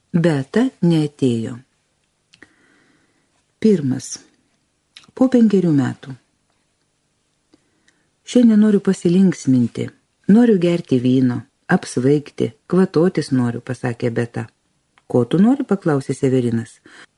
Beata neatėjo. 1. Po 5 metų. Šiandien noriu pasilinksminti, noriu gerti vyno, apsvaigti, kvatotis noriu, pasakė Beata. Ko tu nori, paklausė Severinas.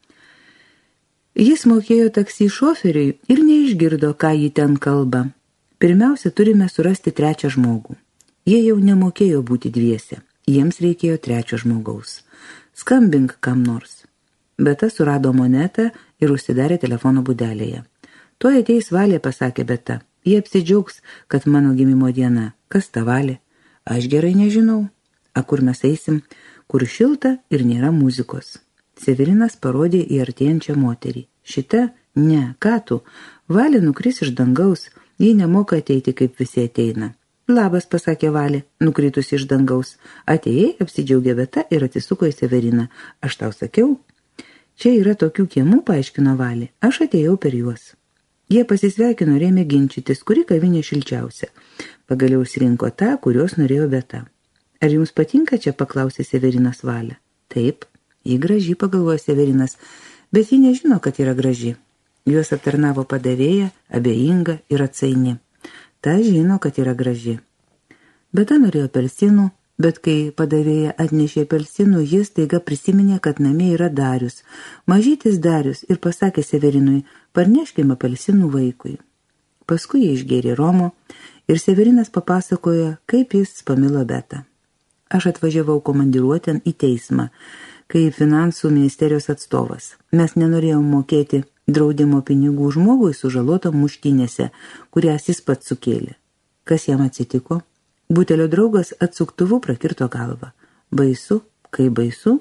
Jis mokėjo taksi šoferiui ir neišgirdo, ką jį ten kalba. Pirmiausia, turime surasti 3 žmogų. Jie jau nemokėjo būti dviese, jiems reikėjo 3 žmogaus. Skambink kam nors. Beata surado monetą ir užsidarė telefono būdelėje. Tuoj ateis Valė, pasakė Beata. Jie apsidžiaugs, kad mano gimimo diena. Kas ta Valė? Aš gerai nežinau. A kur mes eisim? Kur šilta ir nėra muzikos. Severinas parodė į artėjančią moterį. Šita? Ne, ką tu? Valė nukris iš dangaus. Ji nemoka ateiti, kaip visi ateina. Labas, pasakė Valė, nukritusi iš dangaus. Atėjai, apsidžiaugė Beata ir atsisuko į Severiną. Aš tau sakiau? Čia yra tokių kiemų, paaiškino Valė. Aš atėjau per juos. Jie pasisveikino ir ėmė ginčytis, kuri kavinė šilčiausia. Pagaliau išsirinko tą, kurios norėjo Beata. Ar jums patinka čia, paklausė Severinas Valę. Taip, ji graži, pagalvojo Severinas, bet ji nežino, kad yra graži. Juos aptarnavo padavėja, abejinga ir atsaini. Ta žino, kad yra graži. Beata norėjo apelsinų, bet kai padavėja atnešė apelsinų, jis staiga prisiminė, kad namie yra Darius, mažytis Darius, ir pasakė Severinui, parneškime apelsinų vaikui. Paskui jie išgėrė romo ir Severinas papasakojo, kaip jis pamilo Beatą. Aš atvažiavau komandiruotėn į teismą, kaip finansų ministerijos atstovas. Mes nenorėjom mokėti draudimo pinigų žmogui sužalotam muštynėse, kurias jis pats sukėlė. Kas jam atsitiko? Butelio draugas atsuktuvu prakirto galvą. Baisu, kaip baisu.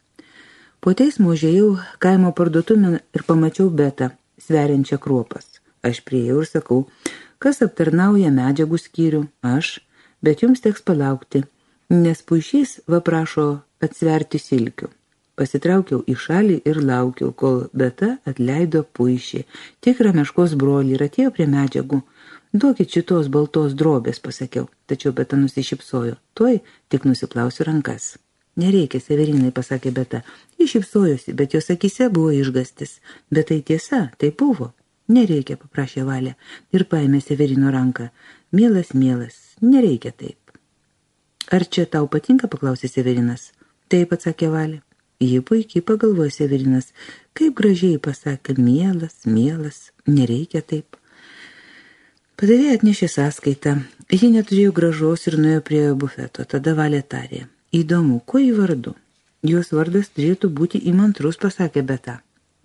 Po teismo užėjau kaimo parduotuvėn ir pamačiau Beatą, sveriančią kruopas. Aš priėjau ir sakau, kas aptarnauja medžiagų skyrių? Aš, bet jums teks palaukti, nes puišys va prašo atsverti silkių. Pasitraukiau į šalį ir laukiau, kol Beata atleido puišį, tikrą meškos brolį, ir atėjo prie medžiagų. Duokit šitos baltos drobės, pasakiau, tačiau Beata nusišypsojo. Tuoj tik nusiplausiu rankas. Nereikia, Severinai, pasakė Beata. Ji šypsojosi, bet jos akyse buvo išgastis. Bet tai tiesa, tai buvo. Nereikia, paprašė Valė ir paėmė Severino ranką. Mielas, nereikia taip. Ar čia tau patinka, paklausė Severinas. Taip, atsakė Valė. Ji puikiai, pagalvojo Severinas, kaip gražiai pasakė, mielas, nereikia taip. Padavėja atnešė sąskaitą. Ji neturėjo grąžos ir nuėjo prie bufeto. Tada Valė tarė. Įdomu, kuo jį vardu? Jos vardas turėtų būti įmantrus, pasakė Beata.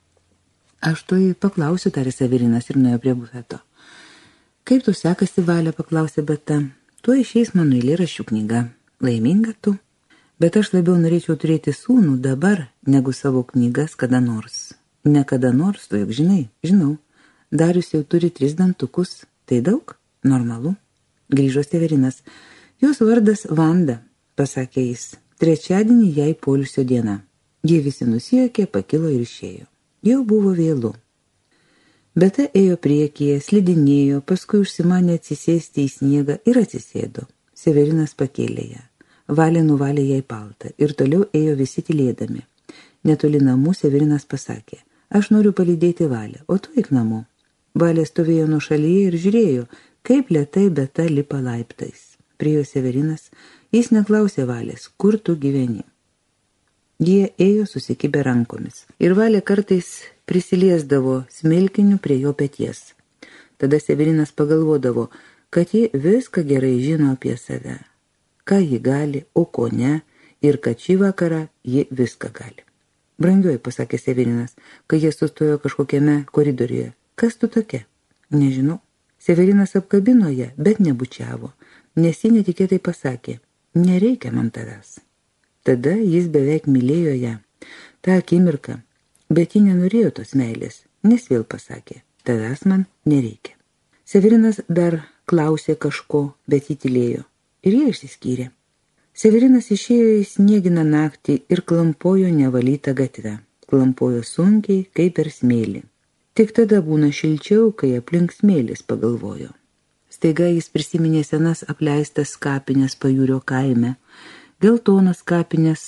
Aš tuoj paklausiu, tarė Severinas ir nuėjo prie bufeto. Kaip tu sekasi, Valė, paklausė Beata. Tuoj išeis mano eilėraščių knyga. Laiminga tu? Bet aš labiau norėčiau turėti sūnų dabar, negu savo knygas kada nors. Ne kada nors, tu juk žinau. Darius jau turi 3 dantukus. Tai daug? Normalu. Grįžo Severinas. Jos vardas Vanda, pasakė jis. Trečiadienį jai poilsio diena. Jie visi nusijuokė, pakilo ir išėjo. Jau buvo vėlu. Beata ėjo priekyje, slidinėjo, paskui užsimanė atsisėsti į sniegą ir atsisėdo. Severinas pakėlė ją. Valė nuvalė jai paltą ir toliau ėjo visi tylėdami. Netoli namų Severinas pasakė, aš noriu palydėti Valę, o tu eik namo. Valė stovėjo nuošalyje ir žiūrėjo, kaip lėtai Beata lipa laiptais. Priėjo Severinas, jis neklausė Valės, kur tu gyveni. Jie ėjo susikibę rankomis ir Valė kartais prisiliesdavo smilkiniu prie jo peties. Tada Severinas pagalvodavo, kad ji viską gerai žino apie save. Ką ji gali, o ko ne, ir kad šį vakarą ji viską gali. Brangioji, pasakė Severinas, kai jie sustojo kažkokiame koridoriuje. Kas tu tokia? Nežinau. Severinas apkabino ją, bet nebučiavo, nes ji netikėtai pasakė, nereikia man tavęs. Tada jis beveik mylėjo ją, tą akimirką, bet ji nenorėjo tos meilės, nes vėl pasakė, tavęs man nereikia. Severinas dar klausė kažko, bet ji tylėjo. Ir jie išsiskyrė. Severinas išėjo į snieginą naktį ir klampojo nevalytą gatvę. Klampojo sunkiai, kaip per smėlį. Tik tada būna šilčiau, kai aplink smėlis, pagalvojo. Staiga jis prisiminė senas apleistas kapines Pajūrio kaime, geltonas kapines,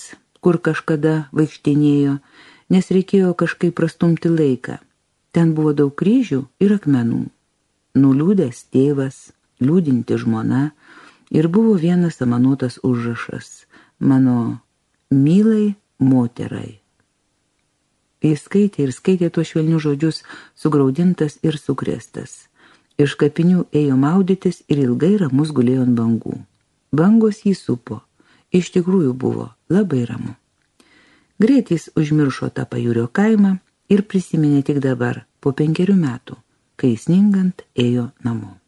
kur kažkada vaikštinėjo, nes reikėjo kažkaip prastumti laiką. Ten buvo daug kryžių ir akmenų. Nuliūdęs tėvas, liūdinti žmona ir buvo vienas samanuotas užrašas: mano mylai moterai. Jis skaitė ir skaitė tuos švelnius žodžius, sugraudintas ir sukrėstas. Iš kapinių ėjo maudytis ir ilgai ramus gulėjo ant bangų. Bangos jį supo. Iš tikrųjų buvo labai ramu. Greit jis užmiršo tą pajūrio kaimą ir prisiminė tik dabar, po 5 metų, kai sningant ėjo namo.